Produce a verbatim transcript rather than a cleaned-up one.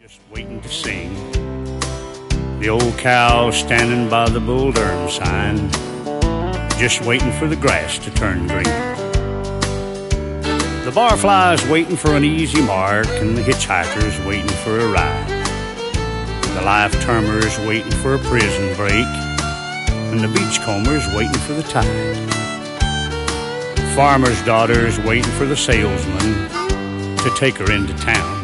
just waiting to sing. The old cow standing by the Bull Durham sign, just waiting for the grass to turn green. The barfly's waiting for an easy mark, and the hitchhiker's waiting for a ride. The life-termer's waiting for a prison break, and the beachcomber's waiting for the tide. Farmer's daughter's waiting for the salesman to take her into town.